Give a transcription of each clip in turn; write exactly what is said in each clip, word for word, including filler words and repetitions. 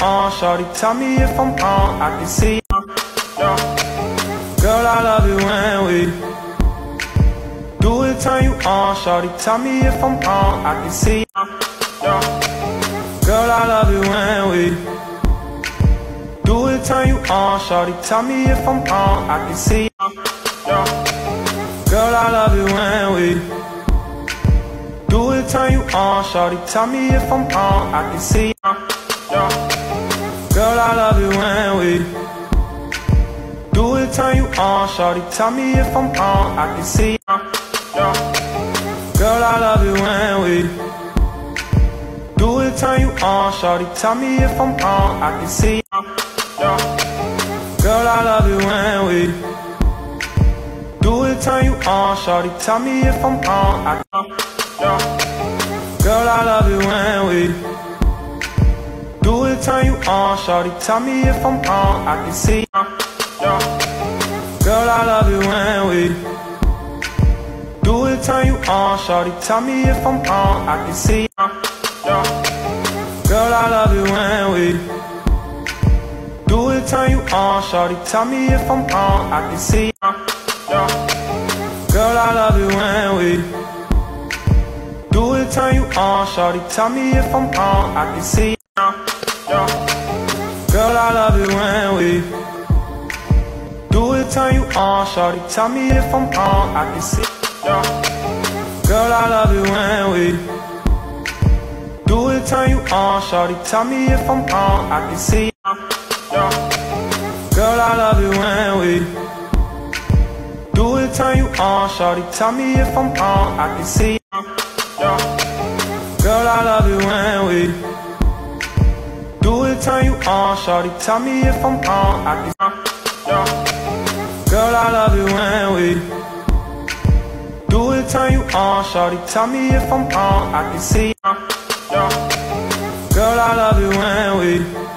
on, shawty, tell me if I'm wrong, I can see. Yeah. Girl, I love it when we do it, turn you on, shawty, tell me if I'm wrong, I can see. Yeah. Girl, I love it when we do it, turn you on, shawty, tell me if I'm wrong, I can see. Yeah. Girl, I love it when we do it, turn you on, shawty, tell me if I'm wrong, I can see. Yeah. Girl, I love it when we do it, turn you on, shawty, tell me if I'm wrong, I can see. Yeah. Girl, I love it when we do it, turn you on, shawty, tell me if I'm wrong, I can see. Yeah. Girl, I love it when we do it, turn you on, shawty, tell me if I'm wrong, I can see. Yeah. Girl, I love it when we do it, turn you on, shawty, tell me if I'm wrong, I can see. Yeah. Girl, I love it when we do it, turn you on, shawty, tell me if I'm wrong, I can see. Yeah. Girl, I love it when we do it, turn you on, shawty, tell me if I'm wrong, I can see. Yeah. Girl, I love it when we do it, turn you on, shawty, tell me if I'm wrong, I can see. Yeah. Girl, I love it when we do it, turn you on, shawty, tell me if I'm wrong, I can see. Yeah. Girl, I love it when we do it, turn you on, shawty, tell me if I'm wrong, I can see. Yeah. Girl, I love it when we do it, turn you on, shawty, tell me if I'm wrong, I can see. Yeah. Girl, I love it when we do it, turn you on, shawty, tell me if I'm wrong, I can see. Yeah. Girl, I love it when we do it, turn you on, shawty, tell me if I'm wrong, I can see. Yeah. Girl, I love it when we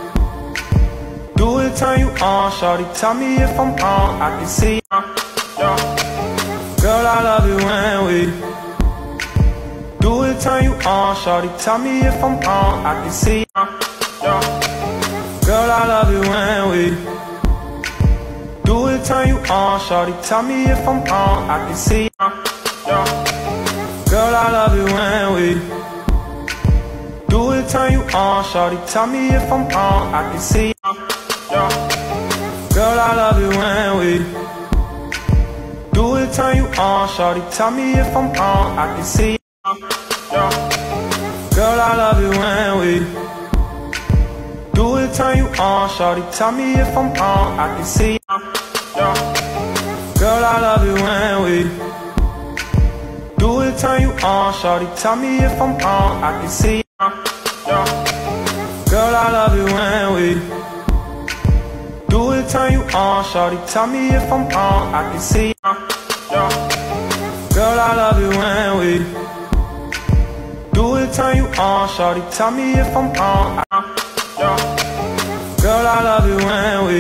do it, turn you on, shawty, tell me if I'm wrong, I can see. Yeah. Girl, I love it when we do it, turn you on, shawty, tell me if I'm wrong, I can see. Yeah. Girl, I love it when we do it, turn you on, shawty, tell me if I'm wrong, I can see. Yeah. Girl, I love it when we do it, turn you on, shawty, tell me if I'm wrong, I can see. Yeah. Girl, I love it when we do it, turn you on, shawty, tell me if I'm wrong, I can see. Yeah. Girl, I love it when we do it, turn you on, shawty, tell me if I'm wrong, I can see. Yeah. Girl, I love it when we do it, turn you on, shawty, tell me if I'm wrong, I can see. Yeah. Girl, I love it when we do it, turn you on, shawty, tell me if I'm wrong, I can see. Yeah. Girl, I love it when we do it, turn you on, shawty, tell me if I'm wrong. Yeah. Girl, I love it when we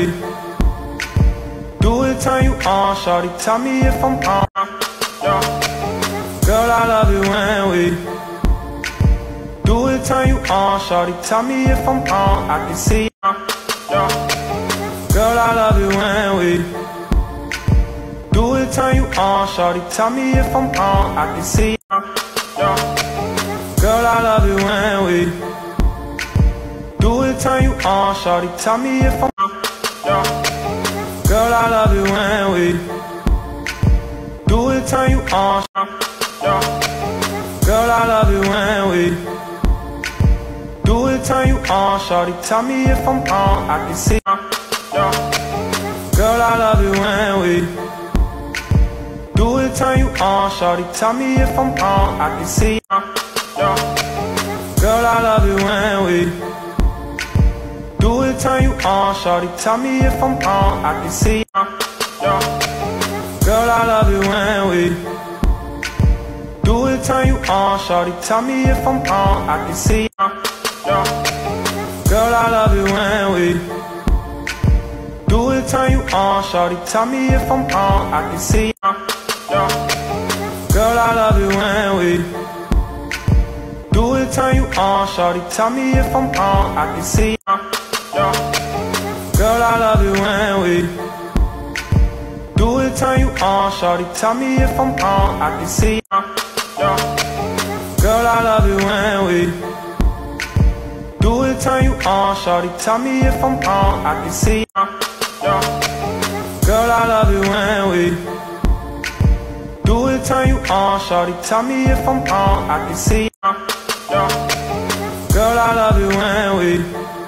do it, turn you on, shawty, tell me if I'm wrong. Yeah. Girl, I love it when we do it, turn you on, shawty, tell me if I'm wrong, I can see. Yeah. Girl, I love it when we do it, turn you on, shawty, tell me if I'm wrong, I can see. Yeah. Girl, I love it when we do it, turn you on, shawty, tell me if I'm wrong. Yeah. Girl, I love it when we do it, turn you on. Yeah. Girl, I love it when we do it, turn you on, shawty, tell me if I'm wrong, I can see. Yeah. Girl, I love it when we do it, turn you on, shawty, tell me if I'm wrong, I can see. Yeah. Girl, I love it when we do it, turn you on, shawty, tell me if I'm wrong, I can see. Yeah. Girl, I love it when we do it, turn you on, shawty, tell me if I'm wrong, I can see. Yeah. Girl, I love it when we do it, turn you on, shawty, tell me if I'm wrong, I can see. Yeah. Girl, I love it when we do it, turn you on, shawty, tell me if I'm wrong, I can see. yeah. Girl, I love it when we do it, turn you on. Shawty, tell me if I'm wrong, I can see, yeah. Girl, I love it when we do it, turn you on. Shawty, tell me if I'm wrong, I can see, yeah. Girl, I love it when we do it, turn you on. Shawty, tell me if I'm wrong, I can see, yeah. Girl, I love it when we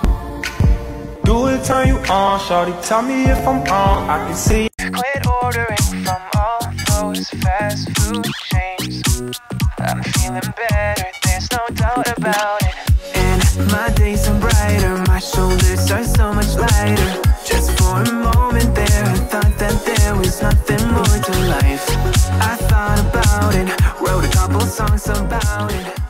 do it, turn you on. Shawty, tell me if I'm wrong, I can see. Quit ordering from all those fast food chains. I'm feeling better, there's no doubt about it. And my days are brighter, my shoulders are so much lighter. Just for a moment there, I thought that there was nothing more to life. I thought about it, wrote a couple songs about it.